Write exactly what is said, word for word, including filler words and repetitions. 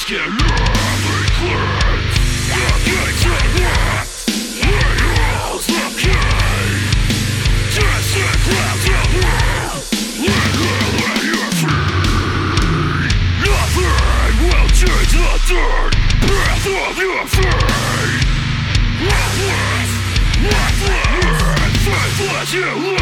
can never cleanse the gates of life. Angels of pain, distant clouds of woe, let your feet. Nothing will change the dirt path of your fate. Lifeless, lifeless, faithless you live.